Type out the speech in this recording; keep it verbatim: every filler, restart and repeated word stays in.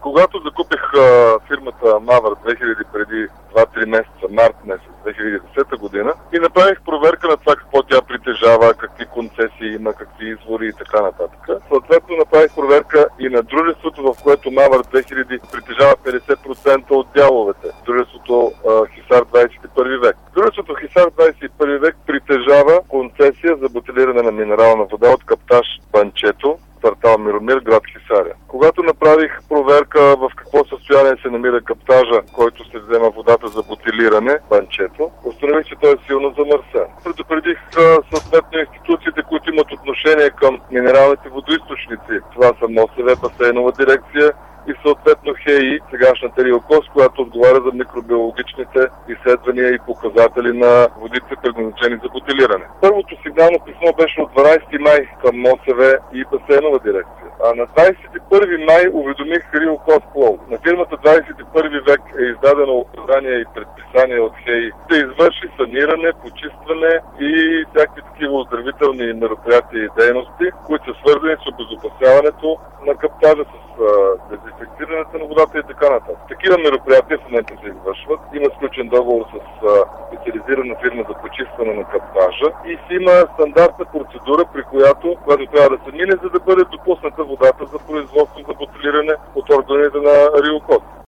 Когато закупих а, фирмата Мавър две хиляди преди два-три месеца, март месец две хиляди и десета година, и направих проверка на това какво тя притежава, какви концесии има, какви извори и така нататък. Съответно направих проверка и на дружеството, в което Мавър две хиляди притежава петдесет процента от дяловете. Дружеството а, Хисар двадесет и първи век. Дружеството Хисар двадесет и първи век притежава концесия за бутилиране на минерална вода от каптаж Банчето, квартал Миромир, град Хисаря. Когато направих проверка в какво състояние се намира каптажа, който се взема водата за бутилиране, Банчето, установих, че той е силно замърсен. Предупредих съответно институциите, които имат отношение към минералните водоизточници. Това са МОСВ, Басейнова дирекция и съответно ХЕИ, сегашната РИОКОС, която отговаря за микробиологичните изследвания и показатели на водите, предназначени за бутилиране. Първото сигнално писмо беше от дванадесети май към МОСВ и Басейнова дирекция. А на двадесет и първи май уведомих РИОКОС Пловдив. На фирмата двадесет и първи век е издадено указание и предписание от ХЕИ да извърши саниране, почистване и всякакви такива оздравителни мероприятия и дейности, които са свързани с обезопасяването на каптажа, с дезинфекцирането на водата и така нататък. Такива мероприятия в момента се извършват. Има сключен договор с а, специализирана фирма за почистване на каптажа и си има стандартна процедура, при която, която трябва да се мине, за да бъде допусната водата за производство за бутилиране от органите на РИОКОС.